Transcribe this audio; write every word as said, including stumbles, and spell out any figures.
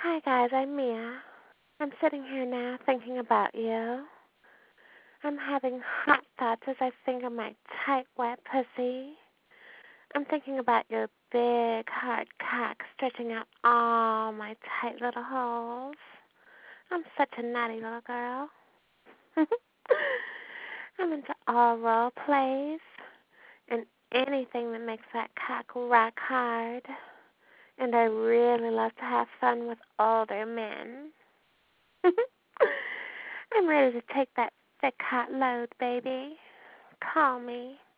Hi guys, I'm Mia. I'm sitting here now thinking about you. I'm having hot thoughts as I finger my tight, wet pussy. I'm thinking about your big, hard cock stretching out all my tight little holes. I'm such a naughty little girl. I'm into all role plays and anything that makes that cock rock hard. And I really love to have fun with older men. I'm ready to take that thick, hot load, baby. Call me.